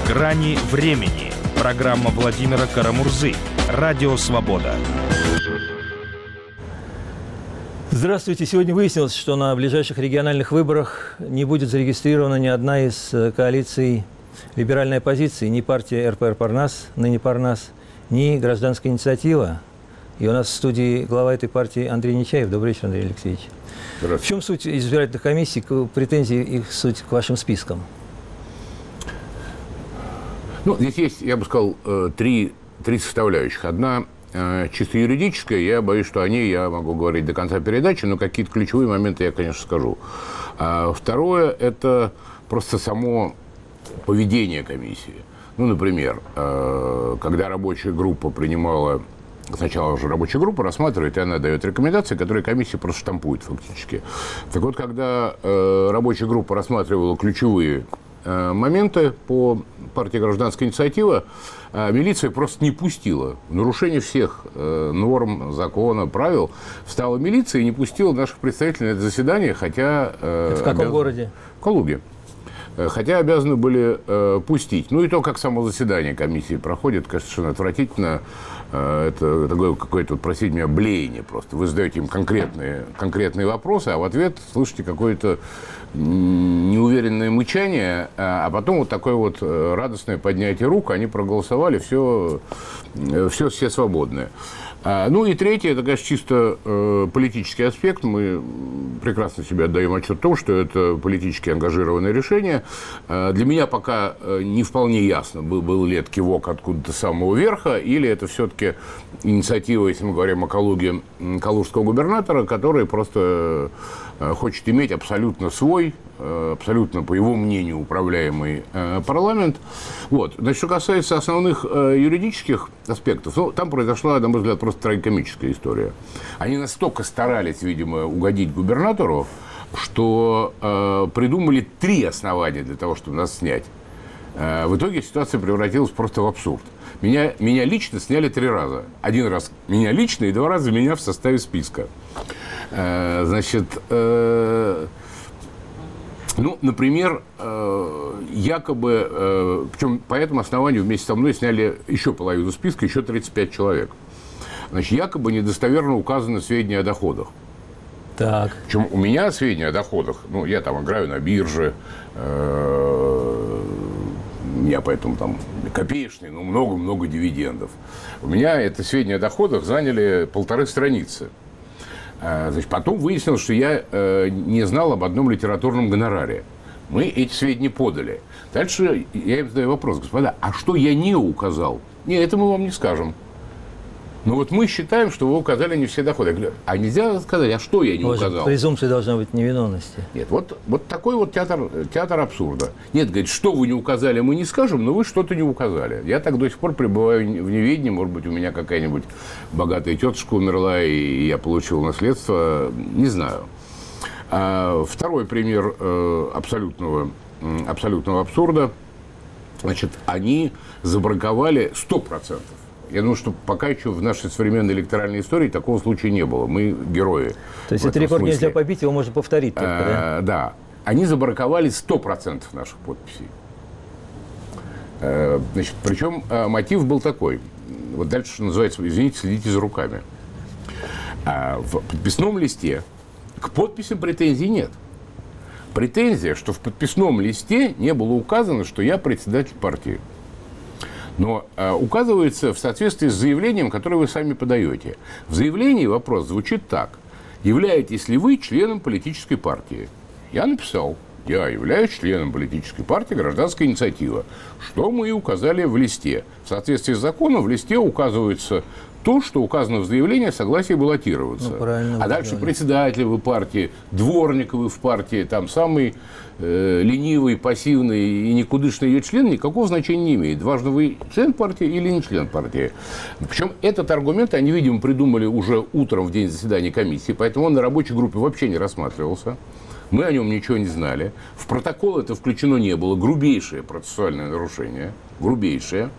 «Грани времени». Программа Владимира Карамурзы. Радио «Свобода». Здравствуйте. Сегодня выяснилось, что на ближайших региональных выборах не будет зарегистрирована ни одна из коалиций либеральной оппозиции, ни партия РПР Парнас, ныне Парнас, ни гражданская инициатива. И у нас в студии глава этой партии Андрей Нечаев. Добрый вечер, Андрей Алексеевич. В чем суть избирательных комиссий, претензии их суть к вашим спискам? Ну, здесь есть, я бы сказал, три составляющих. Одна чисто юридическая, я боюсь, что о ней я могу говорить до конца передачи, но какие-то ключевые моменты я, конечно, скажу. Второе – это просто само поведение комиссии. Ну, например, когда рабочая группа принимала, сначала уже рабочая группа рассматривает, и она дает рекомендации, которые комиссия просто штампует фактически. Так вот, когда рабочая группа рассматривала ключевые моменты по партии «Гражданская инициатива», милиция просто не пустила. В нарушение всех норм, закона, правил встала милиция и не пустила наших представителей на это заседание, хотя... В каком городе? В Калуге. Хотя обязаны были пустить. Ну и то, как само заседание комиссии проходит, кажется, совершенно отвратительно. Это такое какое-то, простите меня, блеяние просто. Вы задаете им конкретные вопросы, а в ответ слышите какое-то неуверенное мычание, а потом вот такое вот радостное поднятие рук, они проголосовали, все свободные. Ну и третье, это, конечно, чисто политический аспект. Мы прекрасно себе отдаем отчет в том, что это политически ангажированное решение. Для меня пока не вполне ясно, был ли это кивок откуда-то с самого верха, или это все-таки инициатива, если мы говорим о Калуге, калужского губернатора, который просто хочет иметь абсолютно свой, абсолютно, по его мнению, управляемый парламент. Вот. Значит, что касается основных юридических аспектов, ну, там произошла, на мой взгляд, просто трагикомическая история. Они настолько старались, видимо, угодить губернатору, что придумали 3 основания для того, чтобы нас снять. В итоге ситуация превратилась просто в абсурд. Меня лично сняли 3 раза. 1 раз меня лично и 2 раза меня в составе списка. Значит, ну, например, якобы, причем по этому основанию вместе со мной сняли еще половину списка, еще 35 человек. Значит, якобы недостоверно указаны сведения о доходах. Так. Причем у меня сведения о доходах, ну, я там играю на бирже, у меня поэтому там копеечные, но много-много дивидендов. У меня это сведения о доходах заняли 1,5 страницы. Значит, потом выяснилось, что я не знал об одном литературном гонораре. Мы эти сведения подали. Дальше я им задаю вопрос: господа, а что я не указал? Нет, это мы вам не скажем. Но вот мы считаем, что вы указали не все доходы. Я говорю, а нельзя сказать, а что я не указал? Презумпция должна быть невиновности. Нет, вот такой вот театр абсурда. Нет, говорит, что вы не указали, мы не скажем, но вы что-то не указали. Я так до сих пор пребываю в неведении. Может быть, у меня какая-нибудь богатая тетушка умерла, и я получил наследство. Не знаю. Второй пример абсолютного абсурда. Значит, они забраковали 100%. Я думаю, что пока еще в нашей современной электоральной истории такого случая не было. Мы герои. То есть этот рекорд нельзя побить, его можно повторить только, да? Да. Они забраковали 100% наших подписей. Значит, причем мотив был такой. Вот дальше, что называется, извините, следите за руками. В подписном листе к подписям претензий нет. Претензия, что в подписном листе не было указано, что я председатель партии. Но указывается в соответствии с заявлением, которое вы сами подаете. В заявлении вопрос звучит так: являетесь ли вы членом политической партии? Я написал: я являюсь членом политической партии «Гражданская инициатива», что мы и указали в листе. В соответствии с законом в листе указывается то, что указано в заявлении о согласии баллотироваться. Ну, а дальше председатель вы партии, дворник вы в партии, там самый ленивый, пассивный и никудышный ее член никакого значения не имеет. Важно, вы член партии или не член партии. Причем этот аргумент они, видимо, придумали уже утром в день заседания комиссии, поэтому он на рабочей группе вообще не рассматривался. Мы о нем ничего не знали. В протокол это включено не было. Грубейшее процессуальное нарушение. Грубейшее.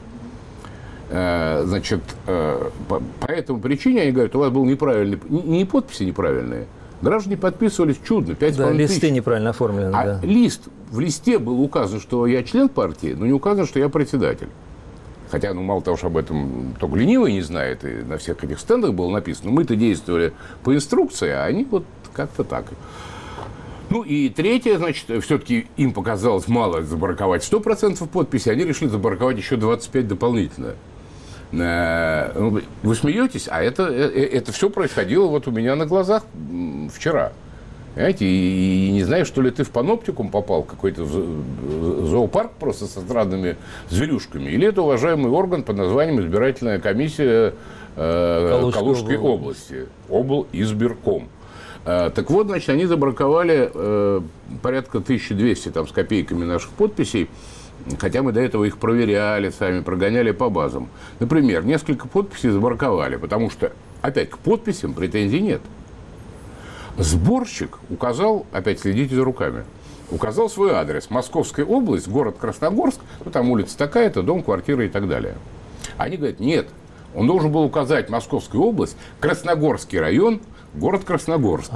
Значит, по этому причине они говорят, у вас был неправильный, не подписи неправильные, Граждане подписывались чудно, 5,5 Да, тысяч. листы неправильно оформлены. А да. в листе было указано, что я член партии, но не указано, что я председатель. Хотя, мало того, что об этом только ленивый не знает, и на всех этих стендах было написано, мы-то действовали по инструкции, а они вот как-то так. Ну и третье, значит, все-таки им показалось мало забраковать 100% подписей, они решили забраковать еще 25 дополнительно. Вы смеетесь, а это все происходило вот у меня на глазах вчера. Понимаете, и не знаю, что ли ты в паноптикум попал, какой-то зоопарк просто со странными зверюшками, или это уважаемый орган под названием избирательная комиссия Калужской области, облизбирком. Так вот, значит, они забраковали порядка 1200 там, с копейками наших подписей, хотя мы до этого их проверяли сами, прогоняли по базам. Например, несколько подписей забраковали, потому что, опять, к подписям претензий нет. Сборщик указал, опять следите за руками, указал свой адрес. Московская область, город Красногорск, ну, там улица такая-то, дом, квартира и так далее. Они говорят, нет, он должен был указать Московскую область, Красногорский район, город Красногорск.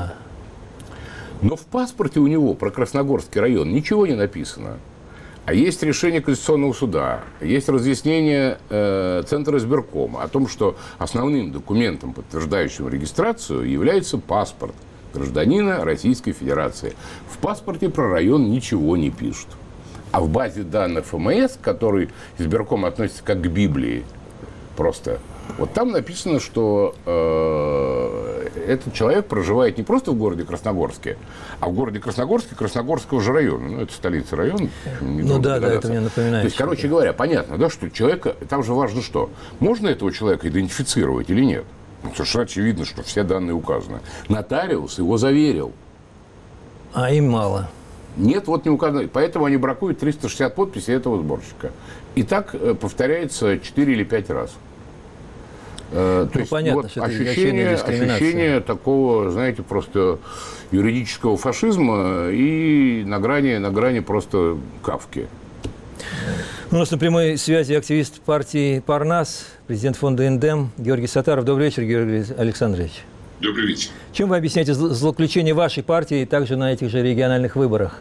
Но в паспорте у него про Красногорский район ничего не написано. А есть решение Конституционного суда, есть разъяснение Центра избиркома о том, что основным документом, подтверждающим регистрацию, является паспорт гражданина Российской Федерации. В паспорте про район ничего не пишут. А в базе данных ФМС, к которой избирком относится как к Библии, просто вот там написано, что этот человек проживает не просто в городе Красногорске, а в городе Красногорске Красногорского же района. Ну, это столица района. Ну да, это мне напоминает. То есть, короче говоря, понятно, да, что человека, там же важно что? Можно этого человека идентифицировать или нет? Ну, совершенно очевидно, что все данные указаны. Нотариус его заверил. А им мало. Нет, вот не указано. Поэтому они бракуют 360 подписей этого сборщика. И так повторяется 4 или 5 раз. То есть, понятно, вот что это очевидная дискриминация. ощущение такого, знаете, просто юридического фашизма и на грани просто Кафки. У нас на прямой связи активист партии «Парнас», президент фонда «Индем» Георгий Саттаров. Добрый вечер, Георгий Александрович. Добрый вечер. Чем вы объясняете злоключение вашей партии также на этих же региональных выборах?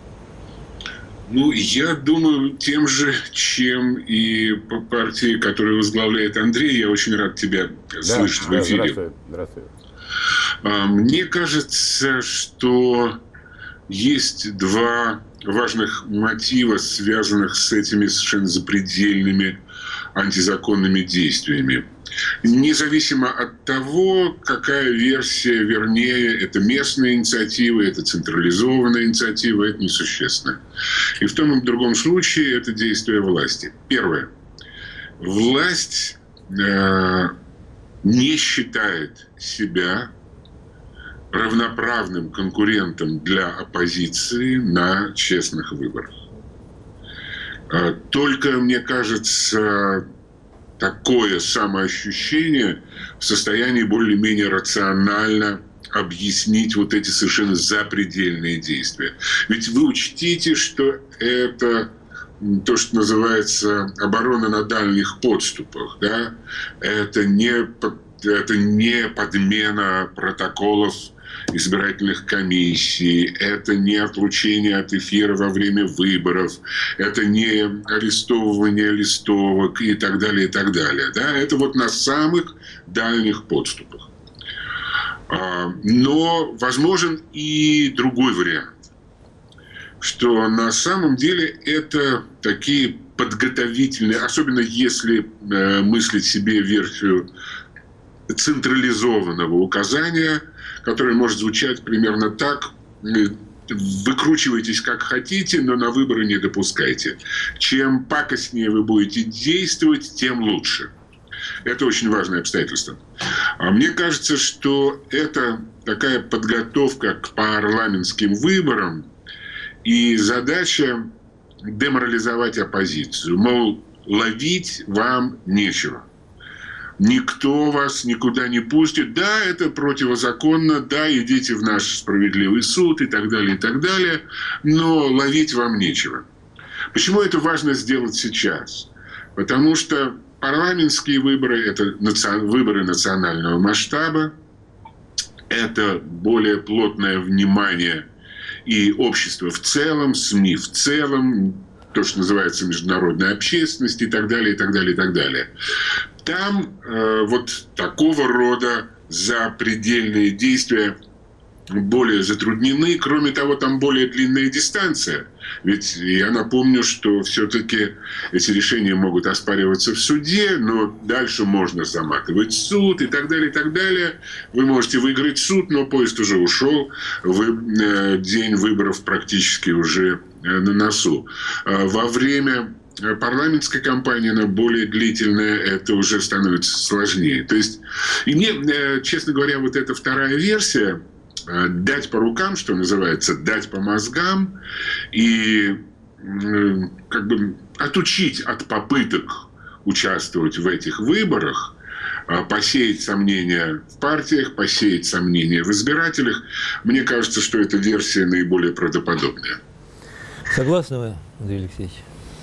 Ну, я думаю, тем же, чем и по партии, которую возглавляет Андрей. Я очень рад тебя слышать в эфире. Здравствуй. Мне кажется, что есть два важных мотива, связанных с этими совершенно запредельными антизаконными действиями. Независимо от того, какая версия вернее, это местная инициатива, это централизованная инициатива, это несущественно. И в том и в другом случае это действие власти. Первое. Власть не считает себя равноправным конкурентом для оппозиции на честных выборах. Только, мне кажется, такое самоощущение в состоянии более-менее рационально объяснить вот эти совершенно запредельные действия. Ведь вы учтите, что это то, что называется оборона на дальних подступах. Да? Это не подмена протоколов избирательных комиссий, это не отлучение от эфира во время выборов, это не арестовывание листовок и так далее, и так далее. Да? Это вот на самых дальних подступах. Но возможен и другой вариант, что на самом деле это такие подготовительные, особенно если мыслить себе версию централизованного указания, которое может звучать примерно так: выкручивайтесь как хотите, но на выборы не допускайте. Чем пакостнее вы будете действовать, тем лучше. Это очень важное обстоятельство. А мне кажется, что это такая подготовка к парламентским выборам и задача деморализовать оппозицию. Мол, ловить вам нечего. Никто вас никуда не пустит. Да, это противозаконно, да, идите в наш справедливый суд и так далее, но ловить вам нечего. Почему это важно сделать сейчас? Потому что парламентские выборы – это выборы национального масштаба, это более плотное внимание и общества в целом, СМИ в целом, то, что называется международная общественность и так далее, и так далее, и так далее. Там вот такого рода запредельные действия более затруднены. Кроме того, там более длинная дистанция. Ведь я напомню, что все-таки эти решения могут оспариваться в суде, но дальше можно заматывать суд и так далее, и так далее. Вы можете выиграть суд, но поезд уже ушел. День выборов практически уже на носу. Во время парламентской кампании, она более длительная, это уже становится сложнее. То есть, и мне, честно говоря, вот эта вторая версия, дать по рукам, что называется, дать по мозгам и как бы отучить от попыток участвовать в этих выборах, посеять сомнения в партиях, посеять сомнения в избирателях. Мне кажется, что эта версия наиболее правдоподобная. Согласны вы, Андрей Алексеевич?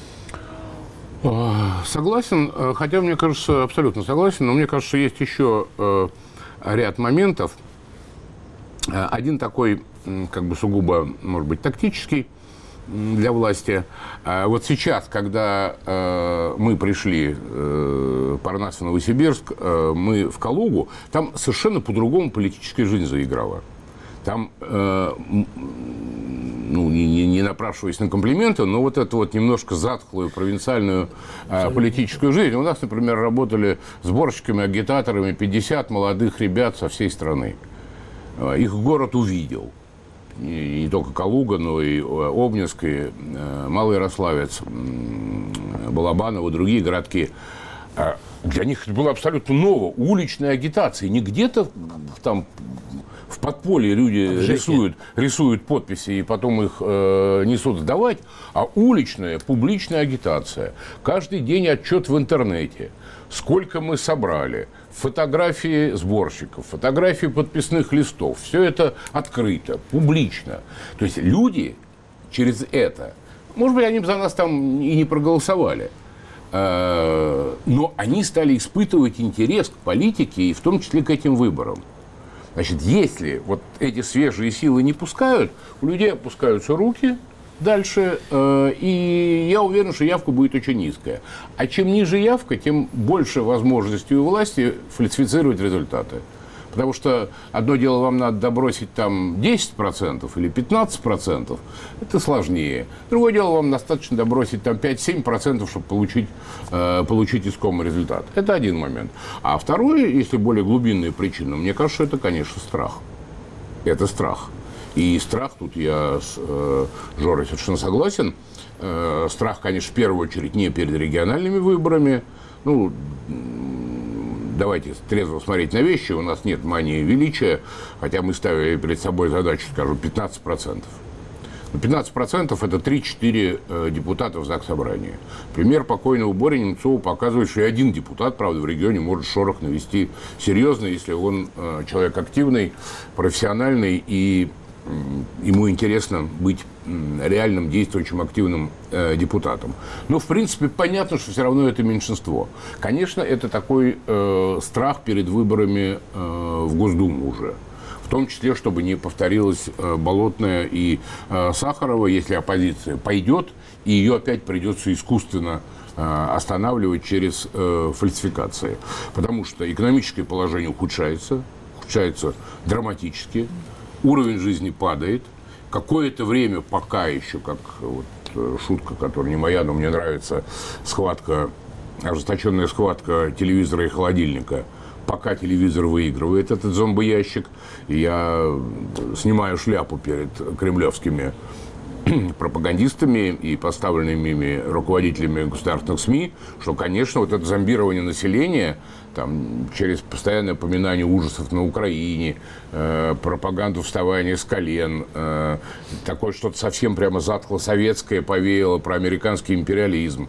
Согласен, хотя мне кажется, абсолютно согласен, но мне кажется, есть еще ряд моментов. Один такой, как бы сугубо, может быть, тактический для власти. Вот сейчас, когда мы пришли Парнас в Новосибирск, мы в Калугу, там совершенно по-другому политическая жизнь заиграла. Там, ну, не напрашиваясь на комплименты, но вот эту вот немножко затхлую провинциальную политическую жизнь. У нас, например, работали сборщиками, агитаторами 50 молодых ребят со всей страны. Их город увидел. И не только Калуга, но и Обнинск, и Малый Ярославец, Балабаново и другие городки. Для них это было абсолютно ново. Уличная агитация. Не где-то там в подполье люди рисуют подписи и потом их несут сдавать, а уличная, публичная агитация. Каждый день отчет в интернете. Сколько мы собрали. Фотографии сборщиков, фотографии подписных листов. Все это открыто, публично. То есть люди через это, может быть, они бы за нас там и не проголосовали, но они стали испытывать интерес к политике и в том числе к этим выборам. Значит, если вот эти свежие силы не пускают, у людей опускаются руки дальше, и я уверен, что явка будет очень низкая. А чем ниже явка, тем больше возможностей у власти фальсифицировать результаты. Потому что одно дело, вам надо добросить там 10% или 15%, это сложнее. Другое дело, вам достаточно добросить там 5-7%, чтобы получить искомый результат. Это один момент. А второе, если более глубинная причина, мне кажется, это, конечно, страх. Это страх. И страх, тут я с Жорой совершенно согласен, страх, конечно, в первую очередь не перед региональными выборами. Ну, давайте трезво смотреть на вещи, у нас нет мании величия, хотя мы ставили перед собой задачу, скажем, 15%. Но 15% это 3-4 депутата в Заксобрании. Пример покойного Бори Немцова показывает, что и один депутат, правда, в регионе может шорох навести серьезно, если он человек активный, профессиональный и ему интересно быть реальным, действующим, активным депутатом. Но, в принципе, понятно, что все равно это меньшинство. Конечно, это такой страх перед выборами в Госдуму уже. В том числе, чтобы не повторилось Болотное и Сахарова, если оппозиция пойдет, и ее опять придется искусственно останавливать через фальсификации. Потому что экономическое положение ухудшается драматически. Уровень жизни падает. Какое-то время пока еще, как вот шутка, которая не моя, но мне нравится, ожесточенная схватка телевизора и холодильника. Пока телевизор выигрывает этот зомбоящик, я снимаю шляпу перед кремлевскими пропагандистами и поставленными ими руководителями государственных СМИ, что, конечно, вот это зомбирование населения там, через постоянное упоминание ужасов на Украине, пропаганду вставания с колен, такое что-то совсем прямо затхло-советское повеяло про американский империализм,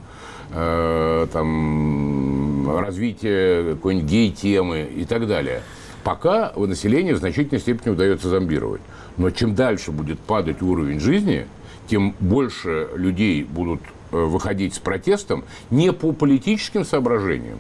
там, развитие какой-нибудь гей-темы и так далее. Пока население в значительной степени удается зомбировать. Но чем дальше будет падать уровень жизни, тем больше людей будут выходить с протестом не по политическим соображениям,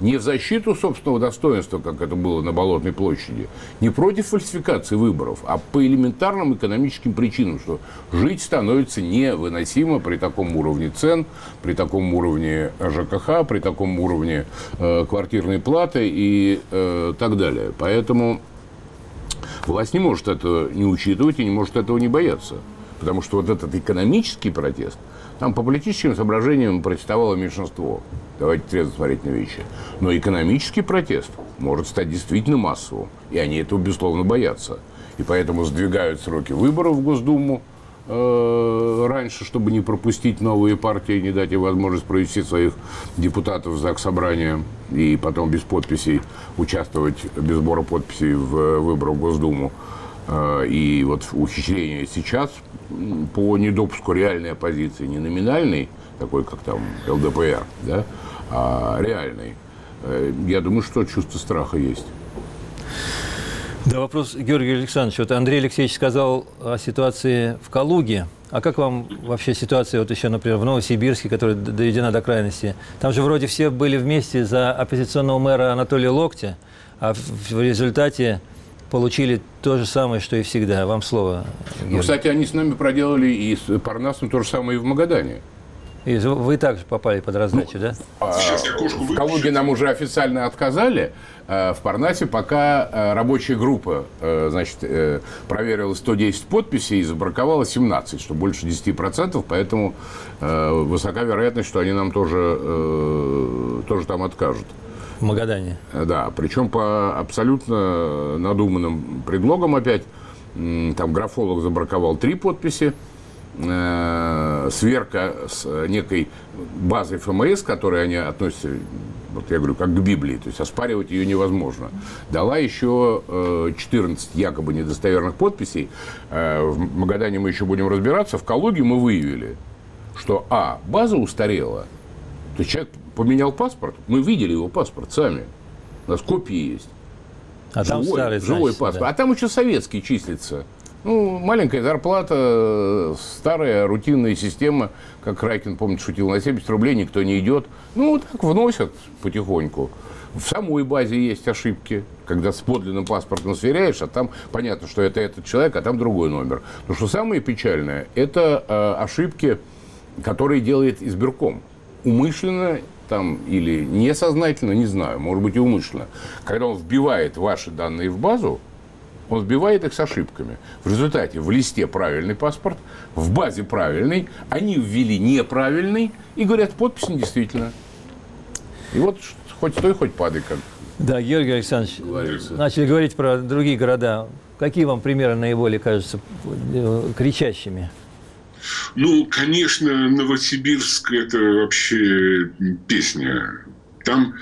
Не в защиту собственного достоинства, как это было на Болотной площади, не против фальсификации выборов, а по элементарным экономическим причинам, что жить становится невыносимо при таком уровне цен, при таком уровне ЖКХ, при таком уровне квартирной платы и так далее. Поэтому власть не может этого не учитывать и не может этого не бояться. Потому что вот этот экономический протест, там по политическим соображениям протестовало меньшинство. Давайте трезво смотреть на вещи. Но экономический протест может стать действительно массовым. И они этого, безусловно, боятся. И поэтому сдвигают сроки выборов в Госдуму раньше, чтобы не пропустить новые партии, не дать им возможность провести своих депутатов в Заксобрание и потом без подписей участвовать, без сбора подписей в выборах в Госдуму. И вот ухищрение сейчас по недопуску реальной оппозиции, не номинальной, такой как там ЛДПР, да, а реальной. Я думаю, что чувство страха есть. Да, вопрос, Георгий Александрович. Вот Андрей Алексеевич сказал о ситуации в Калуге. А как вам вообще ситуация, вот еще, например, в Новосибирске, которая доведена до крайности? Там же вроде все были вместе за оппозиционного мэра Анатолия Локтя, а в результате получили то же самое, что и всегда. Вам слово, Георгий. Ну, кстати, они с нами проделали и с Парнасом то же самое и в Магадане. И вы также попали под раздачу, да? Сейчас я кошку в Калуге нам уже официально отказали. В Парнасе пока рабочая группа, значит, проверила 110 подписей и забраковала 17, что больше 10%, поэтому высока вероятность, что они нам тоже там откажут. В Магадане. Да, причем по абсолютно надуманным предлогам опять. Там графолог забраковал 3 подписи. Сверка с некой базой ФМС, к которой они относятся, вот я говорю, как к Библии, то есть оспаривать ее невозможно, дала еще 14 якобы недостоверных подписей. В Магадане мы еще будем разбираться. В Калуге мы выявили, что база устарела. То есть человек поменял паспорт, мы видели его паспорт сами. У нас копии есть. А там старый, живой паспорт. Да. А там еще советский числится. Ну, маленькая зарплата, старая рутинная система, как Райкин, помнит, шутил, на 70 рублей никто не идет. Ну, вот так вносят потихоньку. В самой базе есть ошибки, когда с подлинным паспортом сверяешь, а там понятно, что это этот человек, а там другой номер. Но что самое печальное, это ошибки, которые делает избирком. Умышленно там или несознательно, не знаю, может быть и умышленно. Когда он вбивает ваши данные в базу, он сбивает их с ошибками. В результате в листе правильный паспорт, в базе правильный, они ввели неправильный и говорят, подпись недействительна. И вот хоть стой, хоть падай. Как да, Георгий Александрович, говорится. Начали говорить про другие города. Какие вам примеры наиболее кажутся кричащими? Ну, конечно, Новосибирск – это вообще песня. Там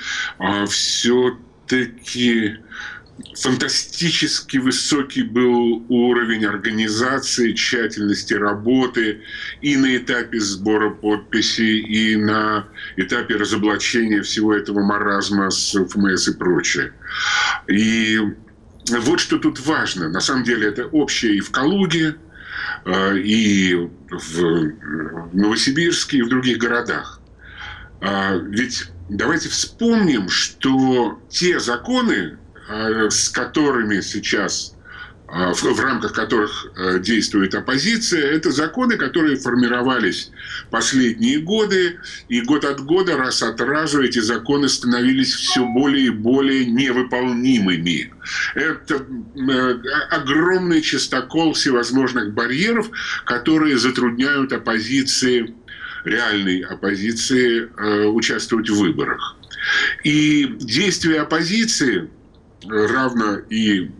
все-таки фантастически высокий был уровень организации, тщательности работы и на этапе сбора подписей, и на этапе разоблачения всего этого маразма с ФМС и прочее. И вот что тут важно. На самом деле это общее и в Калуге, и в Новосибирске, и в других городах. Ведь давайте вспомним, что те законы, с которыми сейчас, в рамках которых действует оппозиция, это законы, которые формировались последние годы, и год от года, раз от разу эти законы становились все более и более невыполнимыми. Это огромный чистокол всевозможных барьеров, которые затрудняют оппозиции, реальной оппозиции, участвовать в выборах. И действия оппозиции, равно и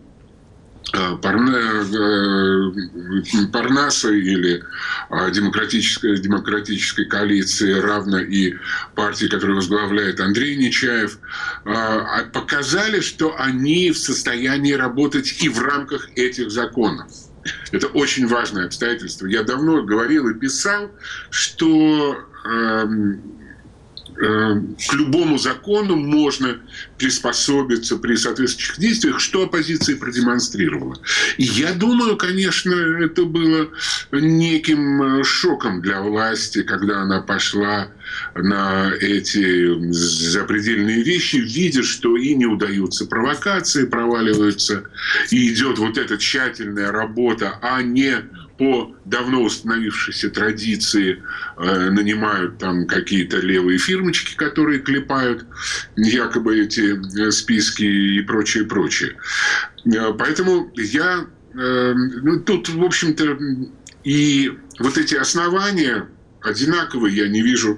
Парнаса или демократической коалиции, равно и партии, которую возглавляет Андрей Нечаев, показали, что они в состоянии работать и в рамках этих законов. Это очень важное обстоятельство. Я давно говорил и писал, что к любому закону можно приспособиться при соответствующих действиях, что оппозиция продемонстрировала. И я думаю, конечно, это было неким шоком для власти, когда она пошла на эти запредельные вещи, видя, что и не удаются провокации, проваливаются, и идет вот эта тщательная работа, а не по давно установившейся традиции нанимают там какие-то левые фирмочки, которые клепают якобы эти списки и прочее, прочее. Поэтому я тут, в общем-то, и вот эти основания одинаковые, я не вижу,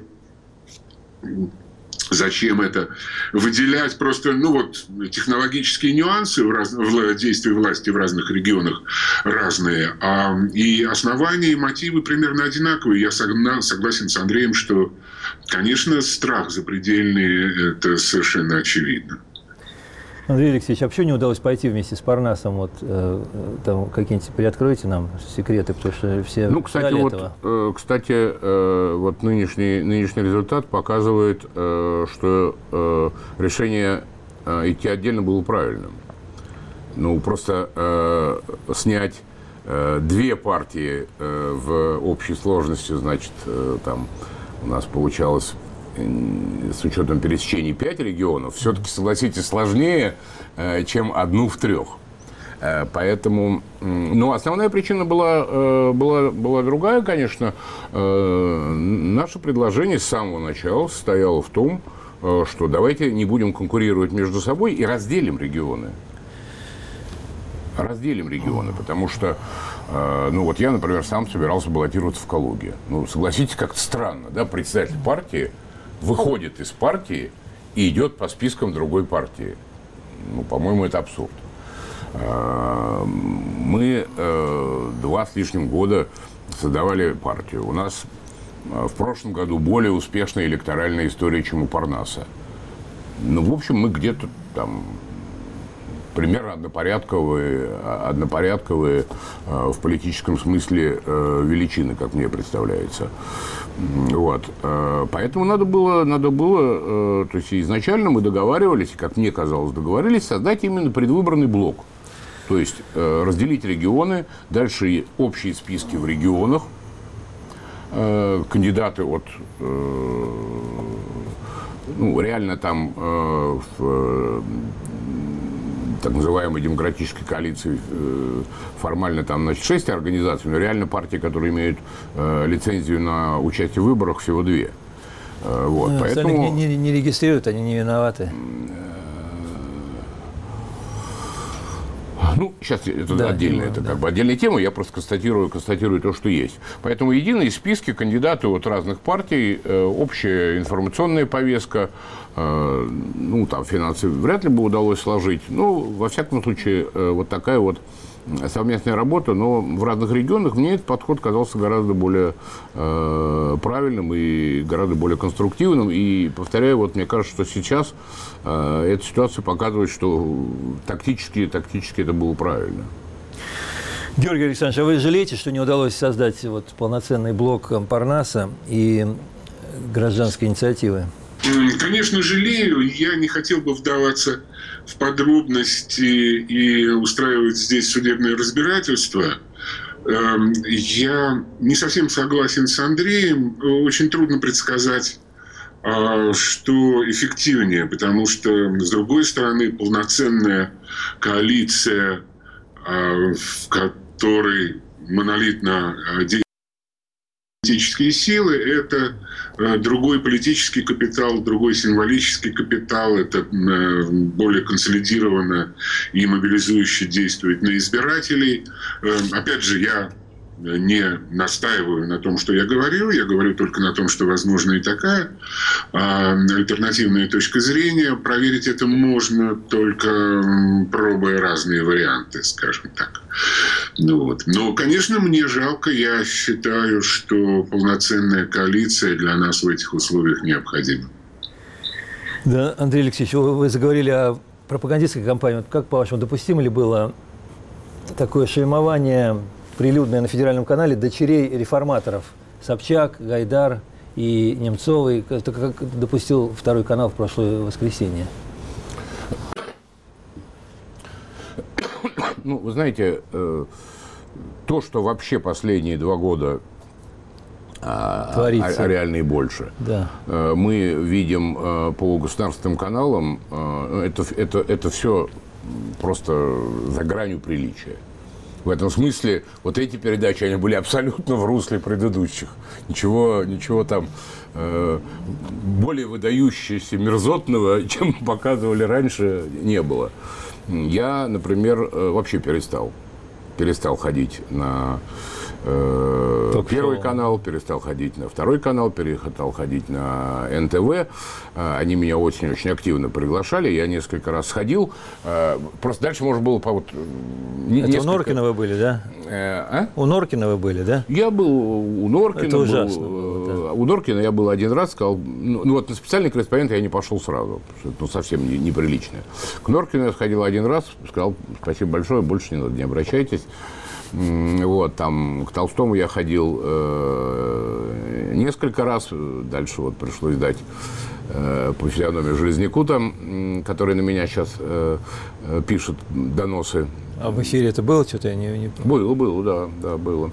зачем это выделять. Просто, технологические нюансы в действии власти в разных регионах разные. И основания, и мотивы примерно одинаковые. Я согласен с Андреем, что, конечно, страх запредельный – это совершенно очевидно. Андрей Алексеевич, а почему не удалось пойти вместе с Парнасом? Там какие-нибудь приоткройте нам секреты, потому что все ждали этого. Кстати, вот нынешний результат показывает, что решение идти отдельно было правильным. Просто снять две партии в общей сложности, значит, там у нас получалось, с учетом пересечений 5 регионов, все-таки, согласитесь, сложнее, чем одну в 3. Поэтому, основная причина была другая, конечно. Наше предложение с самого начала состояло в том, что давайте не будем конкурировать между собой и разделим регионы. Потому что, я, например, сам собирался баллотироваться в Калуге. Согласитесь, как-то странно, да, представитель партии выходит из партии и идет по спискам другой партии. По-моему, это абсурд. Мы 2 с лишним года создавали партию. У нас в прошлом году более успешная электоральная история, чем у Парнаса. В общем, мы где-то там примерно однопорядковые в политическом смысле величины, как мне представляется. Поэтому надо было, то есть изначально мы договаривались, как мне казалось, договорились создать именно предвыборный блок. То есть разделить регионы, дальше общие списки в регионах, кандидаты от реально там в так называемой демократической коалиции формально там, 6 организаций, но реально партии, которые имеют лицензию на участие в выборах, всего 2. Поэтому не регистрируют, они не виноваты. Сейчас это отдельная, отдельная тема, я просто констатирую то, что есть. Поэтому единые списки, кандидаты от разных партий, общая информационная повестка, там финансы вряд ли бы удалось сложить. Во всяком случае, вот такая вот совместная работа, но в разных регионах мне этот подход казался гораздо более правильным и гораздо более конструктивным. И, повторяю, мне кажется, что сейчас эта ситуация показывает, что тактически это было правильно. Георгий Александрович, а вы жалеете, что не удалось создать полноценный блок Парнаса и гражданской инициативы? Конечно, жалею. Я не хотел бы вдаваться в подробности и устраивать здесь судебное разбирательство. Я не совсем согласен с Андреем. Очень трудно предсказать, что эффективнее, потому что, с другой стороны, полноценная коалиция, в которой монолитно действуют политические силы, это другой политический капитал, другой символический капитал, это более консолидированно и мобилизующе действует на избирателей. Опять же, я не настаиваю на том, что я говорю только на том, что возможна и такая альтернативная точка зрения. Проверить это можно, только пробуя разные варианты, скажем так. Но, конечно, мне жалко, я считаю, что полноценная коалиция для нас в этих условиях необходима. Да, Андрей Алексеевич, вы заговорили о пропагандистской кампании. Как, по-вашему, допустимо ли было такое шельмование прилюдное на федеральном канале дочерей реформаторов? Собчак, Гайдар и Немцовой. Это как допустил Второй канал в прошлое воскресенье? Ну, вы знаете, то, что вообще последние 2 года, а реально и больше, да, мы видим по государственным каналам, это все просто за гранью приличия. В этом смысле вот эти передачи, они были абсолютно в русле предыдущих. Ничего там более выдающегося, мерзотного, чем показывали раньше, не было. Я, например, вообще перестал ходить на Первый канал, перестал ходить на Второй канал, перестал ходить на НТВ. Они меня очень-очень активно приглашали. Я несколько раз сходил. Просто дальше можно было... Это у Норкина вы были, да? У Норкина вы были, да? Я был у Норкина. Это ужасно было, да. У Норкина я был один раз, сказал... Ну, вот на специальный корреспондент я не пошел сразу. Потому что это совсем неприлично. К Норкину я сходил один раз, сказал: спасибо большое, больше не надо, не обращайтесь. Вот, там, к Толстому я ходил несколько раз. Дальше вот пришлось дать по физиономии Железняку, там, который на меня сейчас пишет доносы. А в эфире это было что-то? Я не... Было, да, было.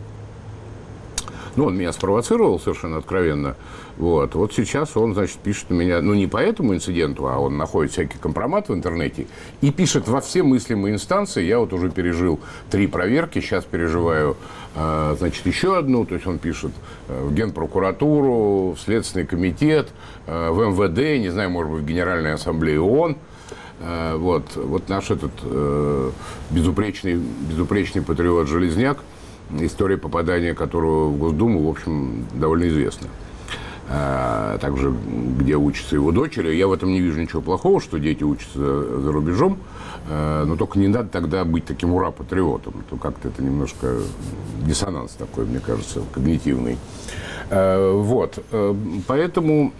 Ну, он меня спровоцировал совершенно откровенно. Вот сейчас он, значит, пишет на меня, ну, не по этому инциденту, а он находит всякий компромат в интернете и пишет во все мыслимые инстанции. Я вот уже пережил 3 проверки, сейчас переживаю, значит, еще одну. То есть он пишет в Генпрокуратуру, в Следственный комитет, в МВД, не знаю, может быть, в Генеральной ассамблее ООН. Вот наш этот безупречный патриот Железняк, история попадания которого в Госдуму, в общем, довольно известна. Также, где учатся его дочери. Я в этом не вижу ничего плохого, что дети учатся за рубежом, но только не надо тогда быть таким ура-патриотом. То как-то это немножко диссонанс такой, мне кажется, когнитивный. Поэтому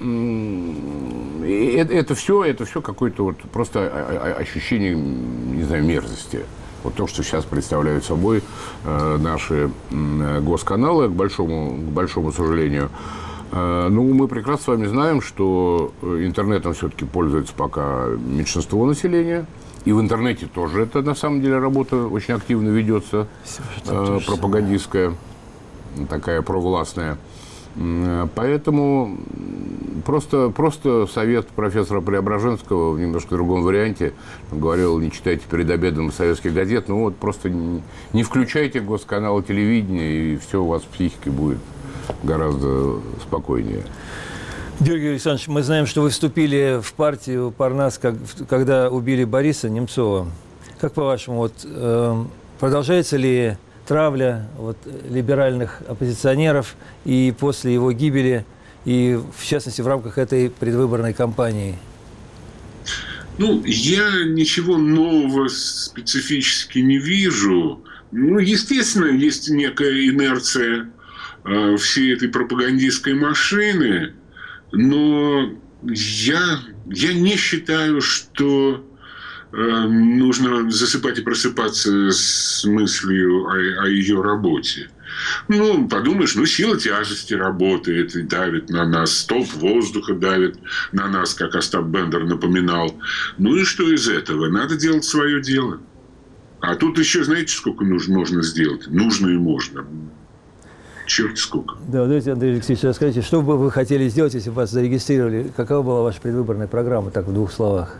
это все какое-то вот просто ощущение, не знаю, мерзости. Вот то, что сейчас представляют собой наши госканалы, к большому сожалению. Ну, мы прекрасно с вами знаем, что интернетом все-таки пользуется пока меньшинство населения. И в интернете тоже это, на самом деле, работа очень активно ведется, пропагандистская, такая провластная. Поэтому просто совет профессора Преображенского в немножко другом варианте. Он говорил: не читайте перед обедом советских газет, ну вот просто не включайте госканалы телевидения, и все у вас в психике будет гораздо спокойнее. Георгий Александрович, мы знаем, что вы вступили в партию Парнас, когда убили Бориса Немцова. Как по-вашему, продолжается ли травля либеральных оппозиционеров и после его гибели, и в частности в рамках этой предвыборной кампании? Ну, я ничего нового специфически не вижу. Ну, естественно, есть некая инерция всей этой пропагандистской машины, но я не считаю, что нужно засыпать и просыпаться с мыслью о ее работе. Ну, подумаешь, сила тяжести работает и давит на нас, столб воздуха давит на нас, как Остап Бендер напоминал. Ну и что из этого? Надо делать свое дело. А тут еще, знаете, сколько можно сделать? Нужно и можно. Черт сколько. Да, давайте, Андрей Алексеевич, расскажите, что бы вы хотели сделать, если бы вас зарегистрировали? Какова была ваша предвыборная программа, так в 2 словах?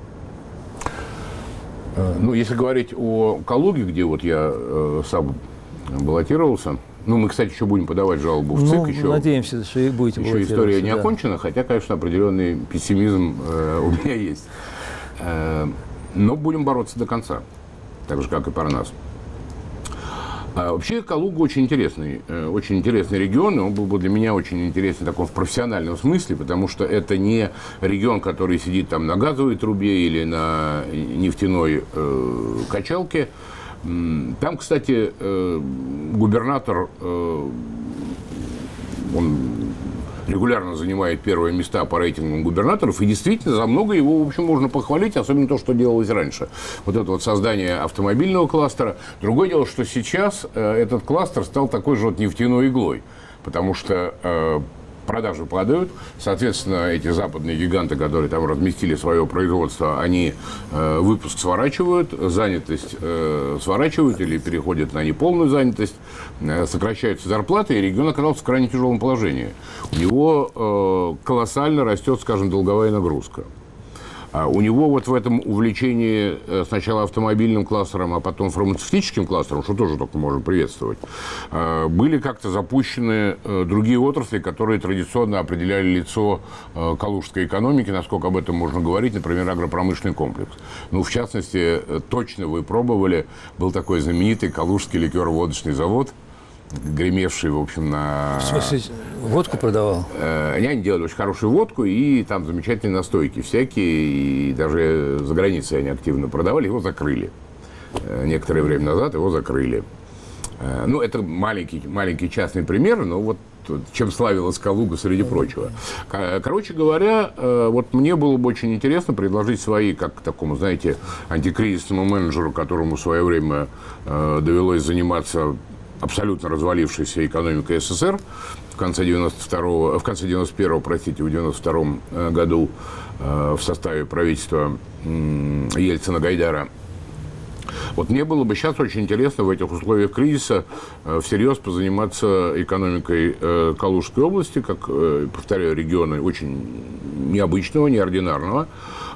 Ну, если говорить о Калуге, где вот я сам баллотировался, ну, мы, кстати, еще будем подавать жалобу в ЦИК. Еще, надеемся, что и будете еще история не окончена, хотя, конечно, определенный пессимизм у меня есть. Но будем бороться до конца, так же, как и Парнас. Вообще, Калуга очень интересный регион, и он был бы для меня очень интересен в профессиональном смысле, потому что это не регион, который сидит там на газовой трубе или на нефтяной качалке. Там, кстати, губернатор, он регулярно занимает первые места по рейтингам губернаторов, и действительно за много его, в общем, можно похвалить, особенно то, что делалось раньше. Вот это создание автомобильного кластера. Другое дело, что сейчас этот кластер стал такой же нефтяной иглой, потому что продажи падают, соответственно, эти западные гиганты, которые там разместили свое производство, они выпуск сворачивают, занятость сворачивают или переходят на неполную занятость, сокращаются зарплаты, и регион оказался в крайне тяжелом положении. У него колоссально растет, скажем, долговая нагрузка. У него вот в этом увлечении сначала автомобильным кластером, а потом фармацевтическим кластером, что тоже только можно приветствовать, были как-то запущены другие отрасли, которые традиционно определяли лицо калужской экономики, насколько об этом можно говорить, например, агропромышленный комплекс. Ну, в частности, точно вы пробовали, был такой знаменитый Калужский ликеро-водочный завод, гремевший, в общем, на... В смысле, водку продавал? Они делали очень хорошую водку, и там замечательные настойки всякие, и даже за границей они активно продавали, его закрыли. Некоторое время назад его закрыли. Ну, это маленький частный пример, но вот чем славилась Калуга, среди прочего. Короче говоря, вот мне было бы очень интересно предложить свои, как такому, знаете, антикризисному менеджеру, которому в свое время довелось заниматься абсолютно развалившейся экономикой СССР в конце 91-го, простите, в 92-м году в составе правительства Ельцина-Гайдара. Вот мне было бы сейчас очень интересно в этих условиях кризиса всерьез позаниматься экономикой Калужской области, как, повторяю, региона очень необычного, неординарного.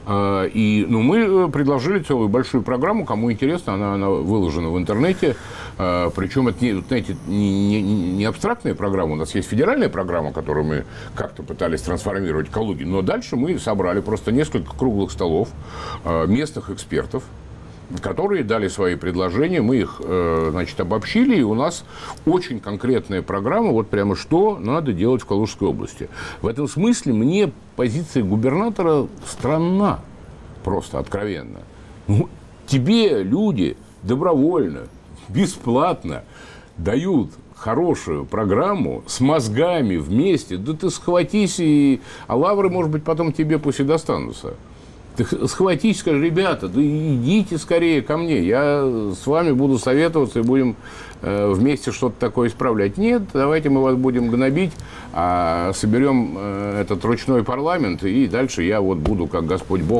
И мы предложили целую большую программу, кому интересно, она выложена в интернете. Причем это, знаете, не абстрактная программа, у нас есть федеральная программа, которую мы как-то пытались трансформировать в Калуге, но дальше мы собрали просто несколько круглых столов местных экспертов, которые дали свои предложения, мы их, значит, обобщили, и у нас очень конкретная программа, вот прямо что надо делать в Калужской области. В этом смысле мне позиция губернатора странна, просто откровенно. Ну, тебе люди добровольно, бесплатно дают хорошую программу с мозгами вместе, да ты схватись, а лавры, может быть, потом тебе пусть и достанутся. Ты схватись, скажи, ребята, да идите скорее ко мне, я с вами буду советоваться и будем вместе что-то такое исправлять. Нет, давайте мы вас будем гнобить, а соберем этот ручной парламент, и дальше я вот буду, как Господь Бог,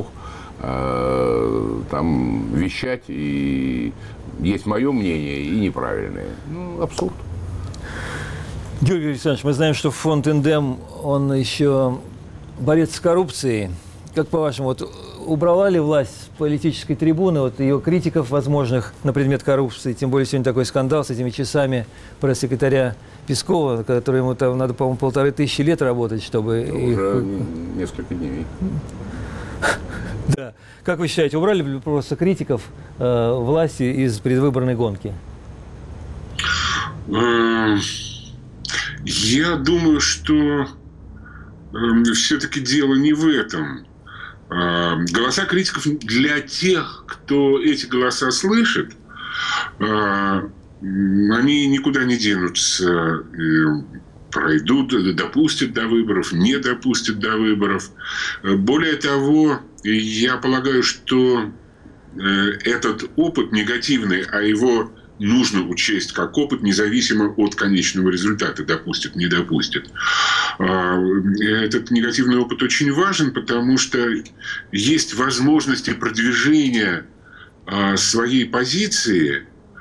там вещать, и есть мое мнение и неправильное. Ну, абсурд. Георгий Александрович, мы знаем, что фонд «Индем», он еще борец с коррупцией. Как по-вашему, вот убрала ли власть с политической трибуны вот ее критиков возможных на предмет коррупции? Тем более сегодня такой скандал с этими часами пресс-секретаря Пескова, которому там надо, по-моему, 1500 лет работать, чтобы... Уже несколько дней. Да. Как вы считаете, убрали ли просто критиков власти из предвыборной гонки? Я думаю, что все-таки дело не в этом. Голоса критиков для тех, кто эти голоса слышит, они никуда не денутся, пройдут, допустят до выборов, не допустят до выборов. Более того, я полагаю, что этот опыт негативный, а его нужно учесть как опыт, независимо от конечного результата, допустит, не допустит. Этот негативный опыт очень важен, потому что есть возможности продвижения своей позиции,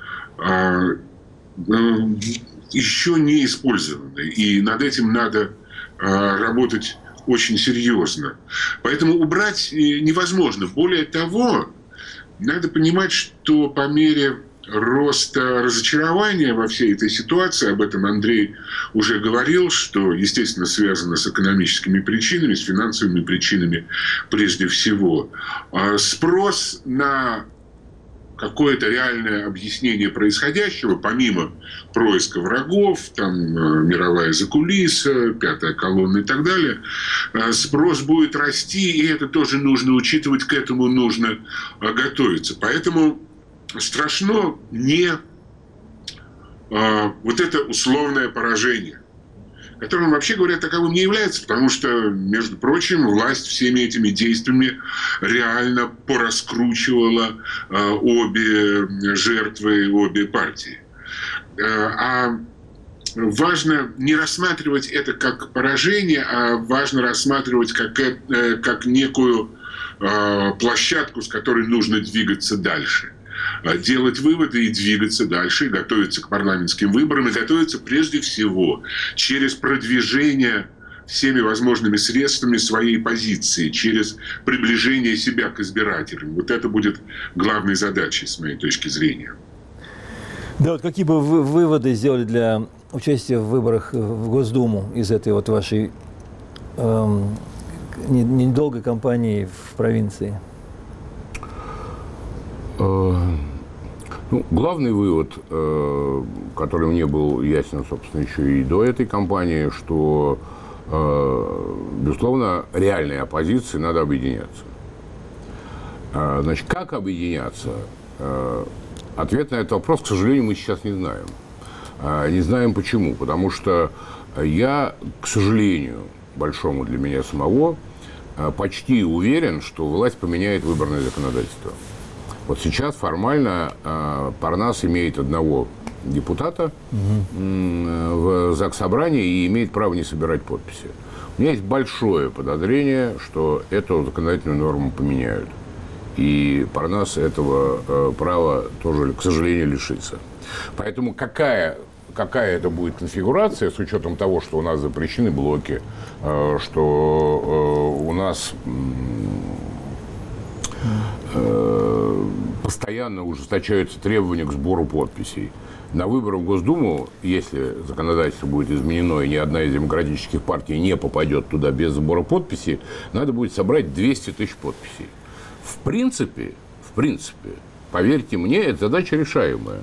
еще не использованы. И над этим надо работать очень серьезно. Поэтому убрать невозможно. Более того, надо понимать, что по мере роста разочарования во всей этой ситуации, об этом Андрей уже говорил, что, естественно, связано с экономическими причинами, с финансовыми причинами прежде всего. Спрос на какое-то реальное объяснение происходящего, помимо происка врагов, там мировая закулиса, пятая колонна и так далее, спрос будет расти, и это тоже нужно учитывать, к этому нужно готовиться. Поэтому страшно не вот это условное поражение, которым, вообще говоря, таковым не является, потому что, между прочим, власть всеми этими действиями реально пораскручивала обе жертвы, обе партии. А важно не рассматривать это как поражение, а важно рассматривать как некую площадку, с которой нужно двигаться дальше. Делать выводы и двигаться дальше, и готовиться к парламентским выборам, и готовиться прежде всего через продвижение всеми возможными средствами своей позиции, через приближение себя к избирателям. Вот это будет главной задачей, с моей точки зрения. Да, вот какие бы вы выводы сделали для участия в выборах в Госдуму из этой вот вашей недолгой кампании в провинции? Главный вывод, который мне был ясен, собственно, еще и до этой кампании, что, безусловно, реальной оппозиции надо объединяться. Значит, как объединяться? Ответ на этот вопрос, к сожалению, мы сейчас не знаем. Не знаем почему. Потому что я, к сожалению, большому для меня самого, почти уверен, что власть поменяет выборное законодательство. Вот сейчас формально Парнас имеет одного депутата в Заксобрании и имеет право не собирать подписи. У меня есть большое подозрение, что эту законодательную норму поменяют. И Парнас этого права тоже, к сожалению, лишится. Поэтому какая это будет конфигурация, с учетом того, что у нас запрещены блоки, что у нас постоянно ужесточаются требования к сбору подписей. На выборы в Госдуму, если законодательство будет изменено, и ни одна из демократических партий не попадет туда без сбора подписей, надо будет собрать 200 тысяч подписей. В принципе, поверьте мне, это задача решаемая.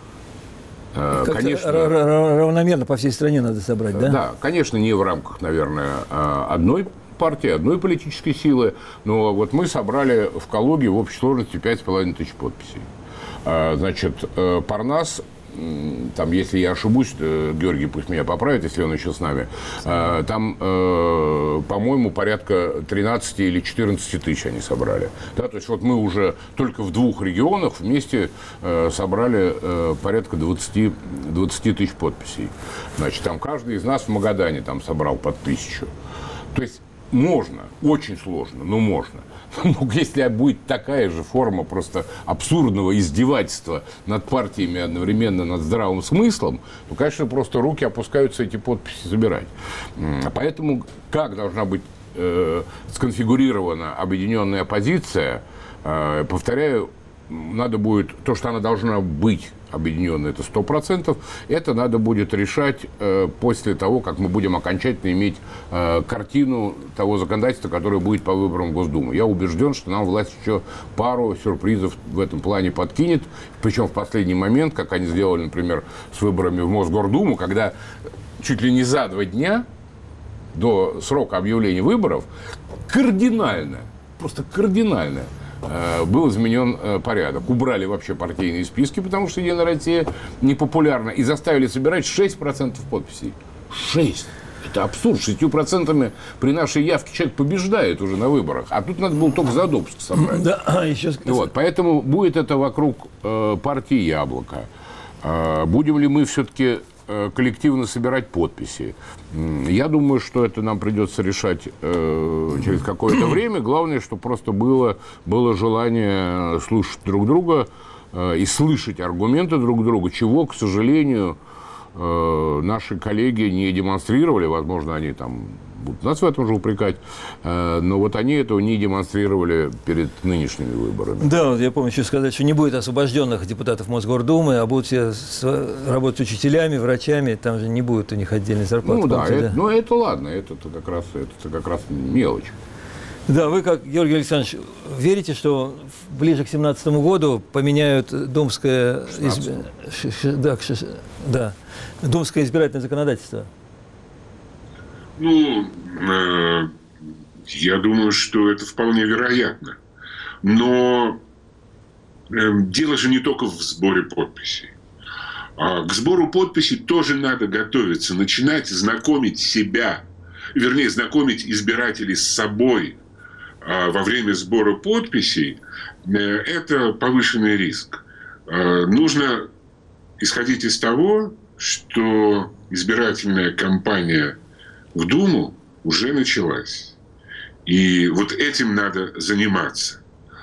Конечно, равномерно по всей стране надо собрать, да? Да, конечно, не в рамках, наверное, одной партии, одной политической силы, но вот мы собрали в Калуге в общей сложности 5500 подписей. Значит, Парнас, там, если я ошибусь, Георгий пусть меня поправит, если он еще с нами, там, по-моему, порядка 13 или 14 тысяч они собрали. Да, то есть вот мы уже только в 2 регионах вместе собрали порядка 20 тысяч подписей. Значит, там каждый из нас в Магадане там собрал под 1000. То есть можно, очень сложно, но можно. Но если будет такая же форма просто абсурдного издевательства над партиями, одновременно над здравым смыслом, то, конечно, просто руки опускаются эти подписи забирать. Поэтому как должна быть сконфигурирована объединенная оппозиция, повторяю, надо будет, то, что она должна быть объединенной, это 100%, это надо будет решать после того, как мы будем окончательно иметь картину того законодательства, которое будет по выборам в Госдуму. Я убежден, что нам власть еще пару сюрпризов в этом плане подкинет, причем в последний момент, как они сделали, например, с выборами в Мосгордуму, когда чуть ли не за 2 дня до срока объявления выборов просто кардинально был изменен порядок. Убрали вообще партийные списки, потому что «Единая Россия» непопулярна, и заставили собирать 6% подписей. 6%! Это абсурд. 6% при нашей явке человек побеждает уже на выборах. А тут надо было только за допуск собрать. Да, еще... Вот, поэтому будет это вокруг партии «Яблоко». Будем ли мы все-таки коллективно собирать подписи? Я думаю, что это нам придется решать через какое-то время. Главное, чтобы просто было желание слушать друг друга и слышать аргументы друг друга, чего, к сожалению, наши коллеги не демонстрировали. Возможно, они там будут нас в этом же упрекать, но вот они этого не демонстрировали перед нынешними выборами. Да, вот я помню, еще сказать, что не будет освобожденных депутатов Мосгордумы, а будут все работать учителями, врачами, там же не будет у них отдельной зарплаты. Ну да, но это ладно, это как раз мелочь. Да, вы, как Георгий Александрович, верите, что ближе к 2017 году поменяют думское избирательное законодательство? Ну, я думаю, что это вполне вероятно. Но дело же не только в сборе подписей. К сбору подписей тоже надо готовиться, начинать знакомить знакомить избирателей с собой во время сбора подписей. Это повышенный риск. Нужно исходить из того, что избирательная кампания в Думу уже началась. И вот этим надо заниматься.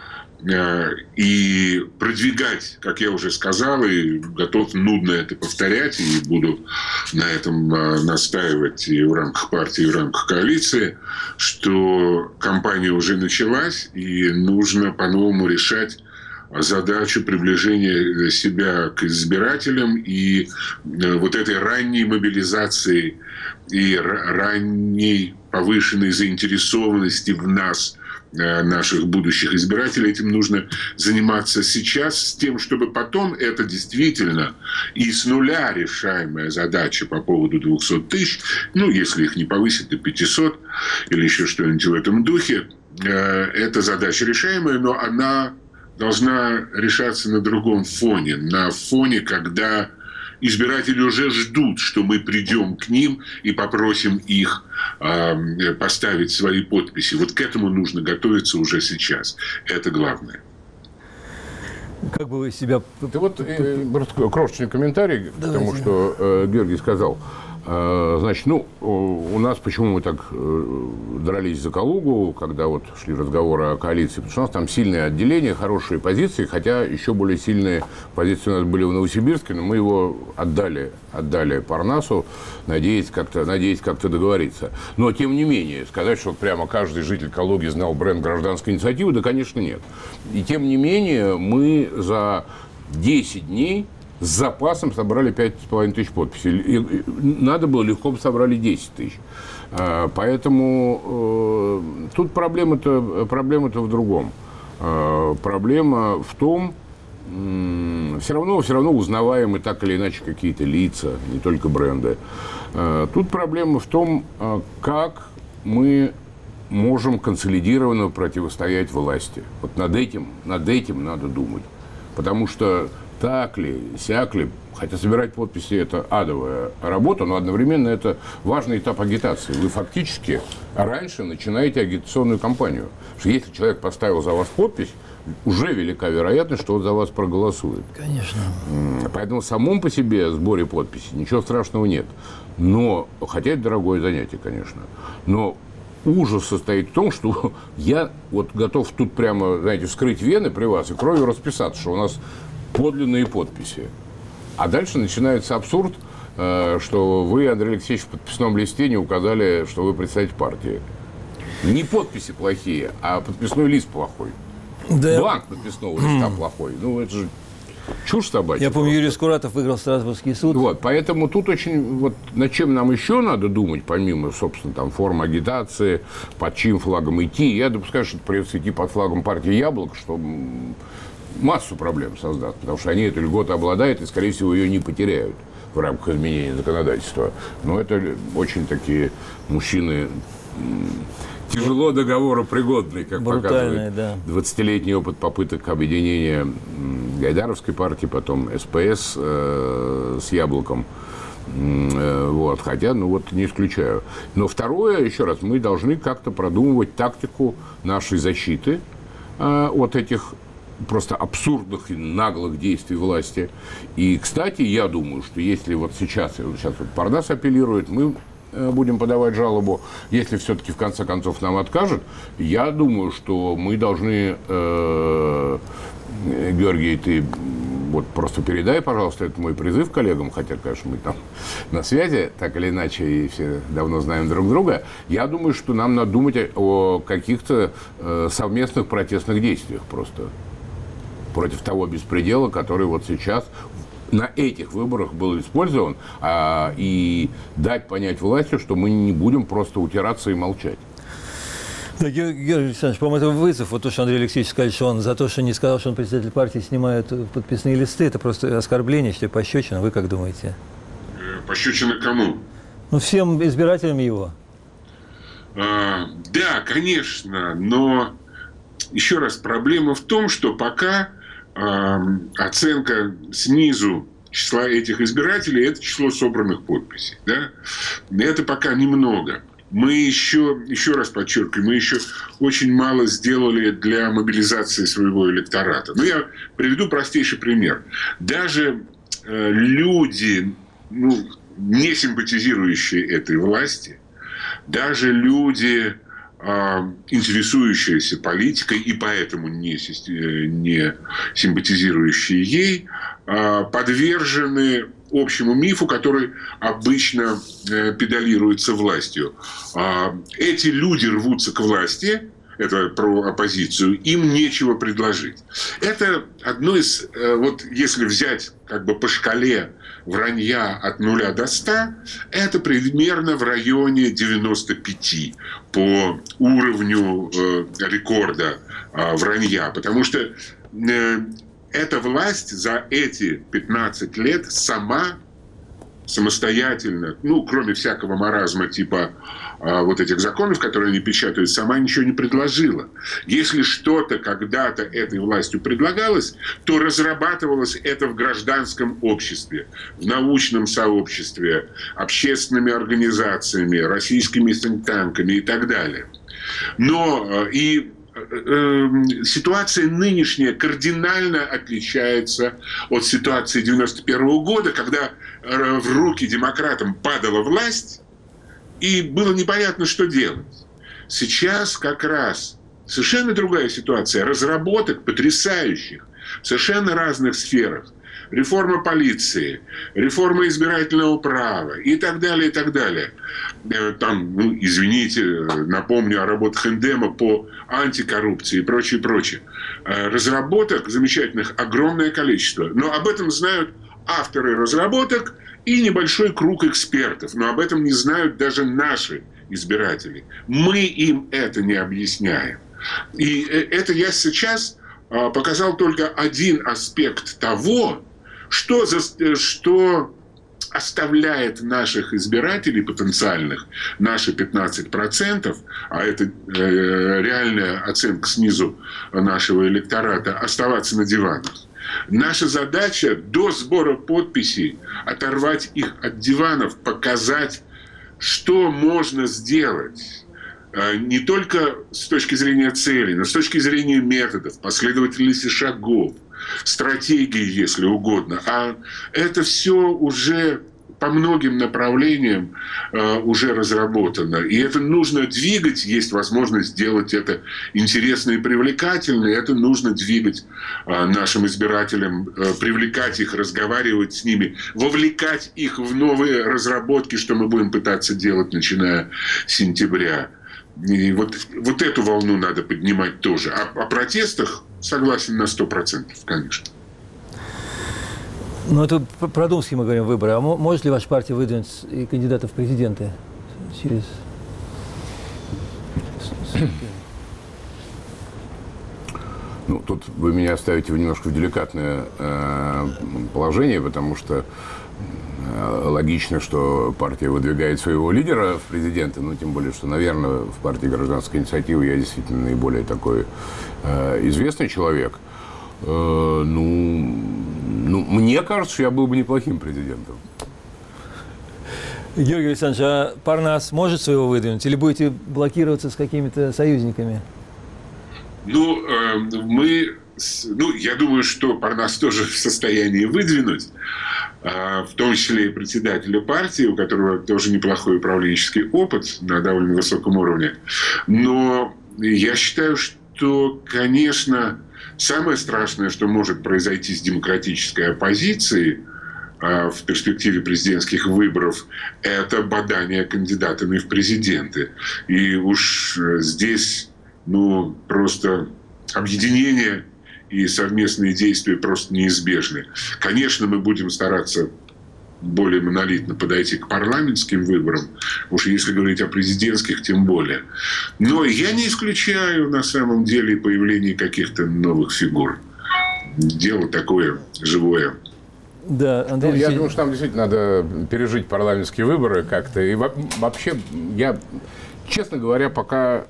И продвигать, как я уже сказал, и готов нудно это повторять, и буду на этом настаивать и в рамках партии, и в рамках коалиции, что кампания уже началась, и нужно по-новому решать задачу приближения себя к избирателям и вот этой ранней мобилизации и ранней повышенной заинтересованности в нас, наших будущих избирателей. Этим нужно заниматься сейчас, с тем, чтобы потом это действительно и с нуля решаемая задача по поводу 200 тысяч, ну, если их не повысить до 500 или еще что-нибудь в этом духе, эта задача решаемая, но она должна решаться на другом фоне. На фоне, когда избиратели уже ждут, что мы придем к ним и попросим их поставить свои подписи. Вот к этому нужно готовиться уже сейчас. Это главное. Как бы вы себя... Ты вот крошечный комментарий к тому, что Георгий сказал. Значит, у нас почему мы так дрались за Калугу, когда вот шли разговоры о коалиции, потому что у нас там сильное отделение, хорошие позиции, хотя еще более сильные позиции у нас были в Новосибирске, но мы его отдали Парнасу, надеясь как-то договориться. Но, тем не менее, сказать, что прямо каждый житель Калуги знал бренд гражданской инициативы, да, конечно, нет. И, тем не менее, мы за 10 дней с запасом собрали 5,5 тысяч подписей. И надо было, легко бы собрали 10 тысяч. Поэтому тут проблема-то в другом. Проблема в том, все равно узнаваемы так или иначе какие-то лица, не только бренды. Тут проблема в том, как мы можем консолидированно противостоять власти. Вот над этим надо думать. Потому что так ли, сяк ли, хотя собирать подписи – это адовая работа, но одновременно это важный этап агитации. Вы фактически раньше начинаете агитационную кампанию. Потому что если человек поставил за вас подпись, уже велика вероятность, что он за вас проголосует. Конечно. Поэтому в самом по себе сборе подписей ничего страшного нет. Но, хотя это дорогое занятие, конечно, но ужас состоит в том, что я вот готов тут прямо, знаете, вскрыть вены при вас и кровью расписаться, что у нас подлинные подписи. А дальше начинается абсурд, что вы, Андрей Алексеевич, в подписном листе не указали, что вы представитель партии. Не подписи плохие, а подписной лист плохой. Да. Бланк подписного листа плохой. Ну, это же чушь собачья. Я помню, Юрий Скуратов выиграл Страсбургский суд. Вот, поэтому тут очень... Вот над чем нам еще надо думать, помимо, собственно, там, форм агитации, под чьим флагом идти. Я допускаю, что придется идти под флагом партии «Яблоко», чтобы массу проблем создать, потому что они эту льготу обладают и, скорее всего, ее не потеряют в рамках изменения законодательства. Но это очень такие мужчины тяжело договоропригодные, как показывает 20-летний опыт попыток объединения Гайдаровской партии, потом СПС с «Яблоком». Вот, хотя, не исключаю. Но второе, еще раз, мы должны как-то продумывать тактику нашей защиты от этих просто абсурдных и наглых действий власти. И, кстати, я думаю, что если вот сейчас Парнас апеллирует, мы будем подавать жалобу, если все-таки в конце концов нам откажут, я думаю, что мы должны, Георгий, ты вот просто передай, пожалуйста, это мой призыв коллегам, хотя, конечно, мы там на связи, так или иначе, и все давно знаем друг друга. Я думаю, что нам надо думать о каких-то совместных протестных действиях просто против того беспредела, который вот сейчас на этих выборах был использован, и дать понять власти, что мы не будем просто утираться и молчать. Да, Георгий Александрович, по-моему, это вызов. Вот то, что Андрей Алексеевич сказал, что он за то, что не сказал, что он председатель партии, снимает подписные листы, это просто оскорбление, что ли, пощечина. Вы как думаете? Пощечина кому? Всем избирателям его. Да, конечно, но еще раз, проблема в том, что пока оценка снизу числа этих избирателей – это число собранных подписей. Да? Это пока немного. Мы еще раз подчеркиваю, мы еще очень мало сделали для мобилизации своего электората. Я приведу простейший пример. Даже люди, не симпатизирующие этой власти, даже люди, интересующиеся политикой и поэтому не симпатизирующие ей, подвержены общему мифу, который обычно педалируется властью. Эти люди рвутся к власти, это про оппозицию, им нечего предложить. Это одно из, вот если взять как бы по шкале вранья от 0 до 100, это примерно в районе 95 по уровню рекорда вранья. Потому что эта власть за эти 15 лет самостоятельно, ну, кроме всякого маразма типа вот этих законов, которые они печатают, сама ничего не предложила. Если что-то когда-то этой властью предлагалось, то разрабатывалось это в гражданском обществе, в научном сообществе, общественными организациями, российскими think-танками и так далее. Но и ситуация нынешняя кардинально отличается от ситуации 1991 года, когда в руки демократам падала власть, и было непонятно, что делать. Сейчас как раз совершенно другая ситуация. Разработок потрясающих в совершенно разных сферах. Реформа полиции, реформа избирательного права и так далее, и так далее. Там, ну, извините, напомню о работах Эндема по антикоррупции и прочее, прочее. Разработок замечательных огромное количество. Но об этом знают авторы разработок и небольшой круг экспертов. Но об этом не знают даже наши избиратели. Мы им это не объясняем. И это я сейчас показал только один аспект того, что оставляет наших избирателей потенциальных, наши 15%, а это реальная оценка снизу нашего электората, оставаться на диванах. Наша задача до сбора подписей оторвать их от диванов, показать, что можно сделать. Не только с точки зрения целей, но с точки зрения методов, последовательности шагов, стратегии, если угодно. А это все уже по многим направлениям уже разработано. И это нужно двигать, есть возможность сделать это интересно и привлекательно. И это нужно двигать нашим избирателям, привлекать их, разговаривать с ними, вовлекать их в новые разработки, что мы будем пытаться делать, начиная с сентября. И вот эту волну надо поднимать тоже. О протестах согласен на 100%, конечно. Ну, это про думские мы говорим выборы. А может ли ваша партия выдвинуть и кандидата в президенты через... Ну, тут вы меня ставите немножко в деликатное положение, потому что логично, что партия выдвигает своего лидера в президенты, ну, тем более, что, наверное, в партии «Гражданская инициатива» я действительно наиболее такой известный человек. Мне кажется, что я был бы неплохим президентом. Георгий Александрович, а Парнас может своего выдвинуть или будете блокироваться с какими-то союзниками? Я думаю, что Парнас тоже в состоянии выдвинуть, в том числе и председателя партии, у которого тоже неплохой управленческий опыт на довольно высоком уровне. Но я считаю, что, конечно, самое страшное, что может произойти с демократической оппозицией в перспективе президентских выборов, это бадание кандидатами в президенты. И уж здесь, просто объединение и совместные действия просто неизбежны. Конечно, мы будем стараться более монолитно подойти к парламентским выборам, уж если говорить о президентских, тем более. Но я не исключаю на самом деле появление каких-то новых фигур. Дело такое живое. Да, Андрей я думаю, что там действительно надо пережить парламентские выборы как-то. И вообще, я, честно говоря, пока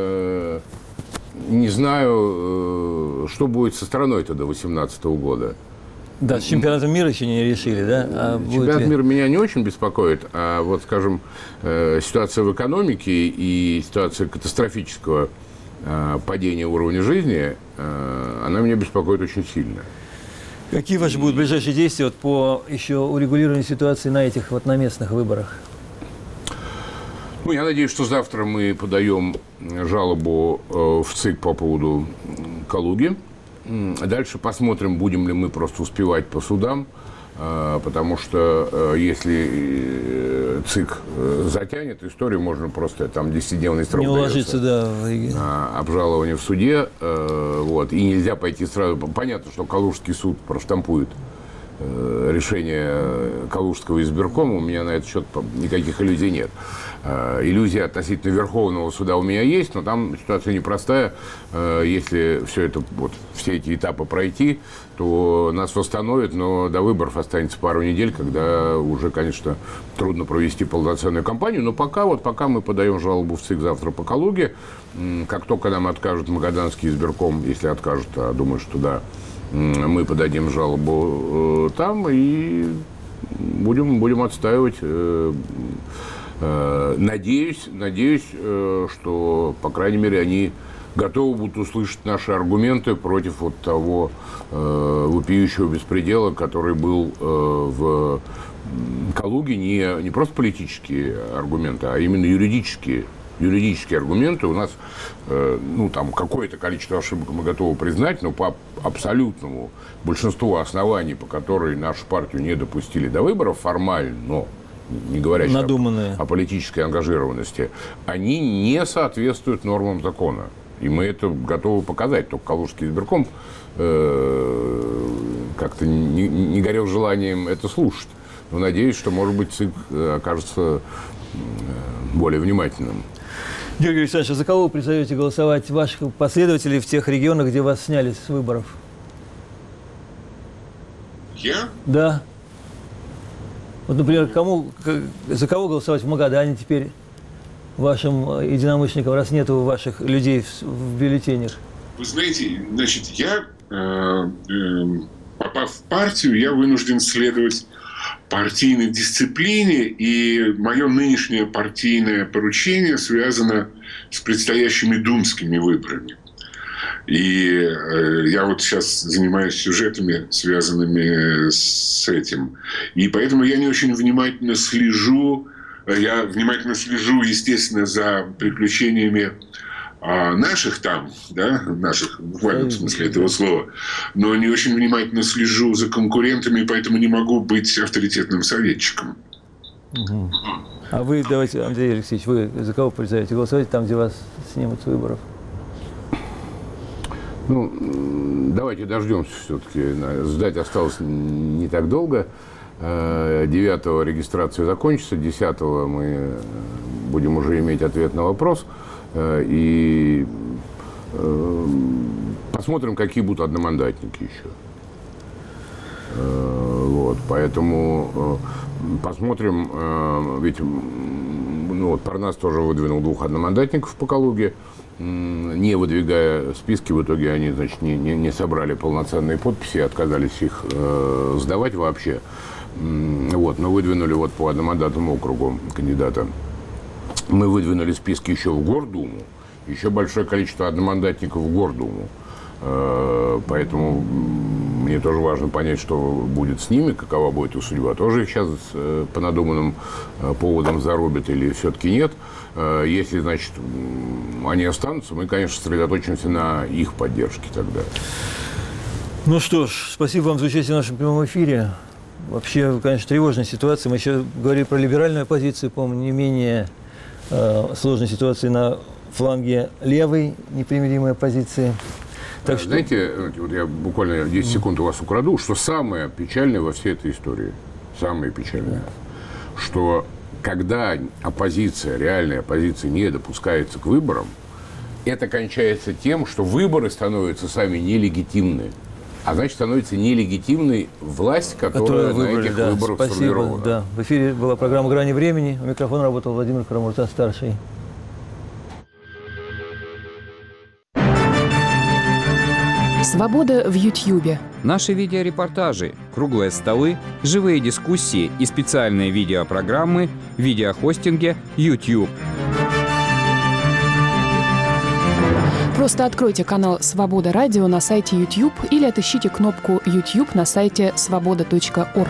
не знаю, что будет со страной-то до 2018 года. Да, с чемпионатом мира еще не решили, да? Чемпионат мира меня не очень беспокоит, а вот, скажем, ситуация в экономике и ситуация катастрофического падения уровня жизни, она меня беспокоит очень сильно. Какие ваши будут ближайшие действия вот по еще урегулированию ситуации на этих вот на местных выборах? Ну, я надеюсь, что завтра мы подаем жалобу в ЦИК по поводу Калуги. Дальше посмотрим, будем ли мы просто успевать по судам, потому что если ЦИК затянет историю, можно просто там 10-дневный срок не уложиться, да, обжалование в суде, вот, и нельзя пойти сразу. Понятно, что Калужский суд проштампует решение Калужского избиркома, у меня на этот счет никаких иллюзий нет. Иллюзия относительно Верховного суда у меня есть, но там ситуация непростая. Если все эти этапы пройти, то нас восстановят, но до выборов останется пару недель, когда уже, конечно, трудно провести полноценную кампанию. Но пока мы подаем жалобу в ЦИК завтра по Калуге, как только нам откажет Магаданский избирком, если откажут, а думаю, что да, мы подадим жалобу там и будем отстаивать. Надеюсь, что, по крайней мере, они готовы будут услышать наши аргументы против вот того вопиющего беспредела, который был в Калуге. Не просто политические аргументы, а именно юридические аргументы. У нас, там какое-то количество ошибок мы готовы признать, но по абсолютному большинству оснований, по которым нашу партию не допустили до выборов формально, но не говоря о политической ангажированности, они не соответствуют нормам закона. И мы это готовы показать. Только Калужский избирком как-то не горел желанием это слушать. Но надеюсь, что, может быть, ЦИК окажется более внимательным. Георгий Александрович, за кого вы призовете голосовать ваших последователей в тех регионах, где вас сняли с выборов? Я? Да. Вот, например, за кого голосовать в Магадане теперь вашим единомышленникам, раз нету ваших людей в бюллетенях? Вы знаете, значит, я, попав в партию, я вынужден следовать партийной дисциплине, и мое нынешнее партийное поручение связано с предстоящими думскими выборами. И я вот сейчас занимаюсь сюжетами, связанными с этим. И поэтому я не очень внимательно слежу. Я внимательно слежу, естественно, за приключениями наших там, да, наших в буквальном смысле этого слова, но не очень внимательно слежу за конкурентами, поэтому не могу быть авторитетным советчиком. Угу. А вы, давайте, Андрей Алексеевич, вы за кого призовете голосовать там, где вас снимут с выборов? Давайте дождемся все-таки. Ждать осталось не так долго. 9-го регистрация закончится, 10-го мы будем уже иметь ответ на вопрос. И посмотрим, какие будут одномандатники еще. Вот, поэтому посмотрим, ведь Парнас тоже выдвинул 2 одномандатников по Калуге, не выдвигая списки, в итоге они, значит, не собрали полноценные подписи, отказались их сдавать вообще. Вот, но выдвинули по одномандатному округу кандидата. Мы выдвинули списки еще в Гордуму, еще большое количество одномандатников в Гордуму. Поэтому мне тоже важно понять, что будет с ними, какова будет их судьба. Тоже их сейчас по надуманным поводам зарубят или все-таки нет. Если, значит, они останутся, мы, конечно, сосредоточимся на их поддержке тогда. Ну что ж, спасибо вам за участие в нашем прямом эфире. Вообще, конечно, тревожная ситуация. Мы еще говорили про либеральную оппозицию, по-моему, не менее сложной ситуации на фланге левой непримиримой оппозиции. Так что... Знаете, вот я буквально 10 секунд у вас украду, что самое печальное во всей этой истории, самое печальное, что когда оппозиция, реальная оппозиция не допускается к выборам, это кончается тем, что выборы становятся сами нелегитимны. А значит, становится нелегитимной власть, которая на этих выборах сформирована. Да. В эфире была программа «Грани времени». У микрофона работал Владимир Карамурза-старший. Свобода в Ютьюбе. Наши видеорепортажи, круглые столы, живые дискуссии и специальные видеопрограммы в видеохостинге YouTube. Просто откройте канал «Свобода Радио» на сайте YouTube или отыщите кнопку YouTube на сайте svoboda.org.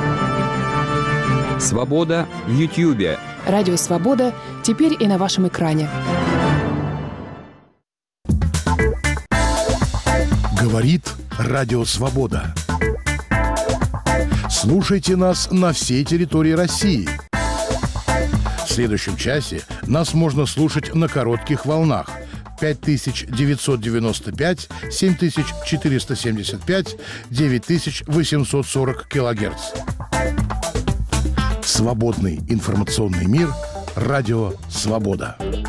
«Свобода» в Ютьюбе. Радио «Свобода» теперь и на вашем экране. Говорит Радио Свобода. Слушайте нас на всей территории России. В следующем часе нас можно слушать на коротких волнах 5995, 7475, 9840 килогерц. Свободный информационный мир. Радио Свобода.